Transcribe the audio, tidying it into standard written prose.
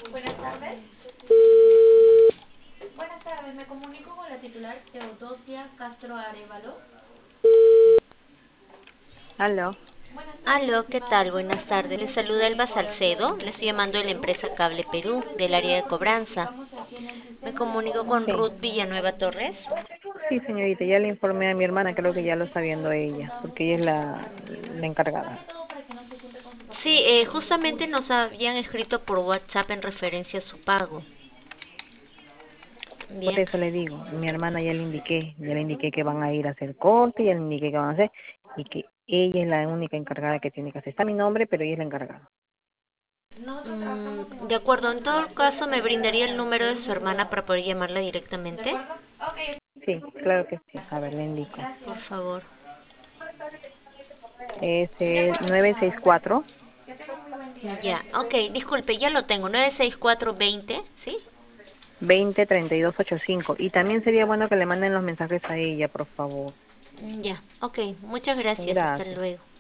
Buenas tardes. Buenas tardes, me comunico con la titular Teodosia Castro Arevalo. Aló. Buenas tardes, Aló, ¿qué estimada. tal? Estoy Buenas conversando tardes. con Les el saluda sistema Elba cobertura Salcedo. de Le estoy Cable llamando de la Perú. empresa Cable Perú, Básicamente del le área llamo de porque cobranza. verificamos aquí en el Me sistema la comunico con Sí. Ruth cobertura de Villanueva Torres. servicio. Sí, señorita, ya le informé a mi hermana, creo que ya lo está viendo ella, porque ella es la Más que encargada. todo para que no se junte con su Sí, facturación de mes de justamente julio. nos habían escrito por WhatsApp en referencia a su pago. Por Bien. eso le digo, mi hermana ya le indiqué que van a ir a hacer corte, ya le indiqué que van a hacer, y que ella es la única encargada que tiene que hacer. Está mi nombre, pero ella es la encargada. Nosotros trabajamos en De acuerdo, oficinas en todo comerciales caso me y brindaría tenemos el número de su oficinas hermana privadas. para poder llamarla ¿De directamente. acuerdo? Ok, Sí, claro que sí. A ver, le indico. Por gracias. favor. Es De el acuerdo, estimada, perfecto. 964 Que tenga muy buen día. Ya, Gracias. ok, disculpe, ya lo tengo. 96420, ¿sí? 203285. Y también sería bueno que le manden los mensajes a ella, por favor. Ya, ok, muchas gracias. Hasta Gracias. luego.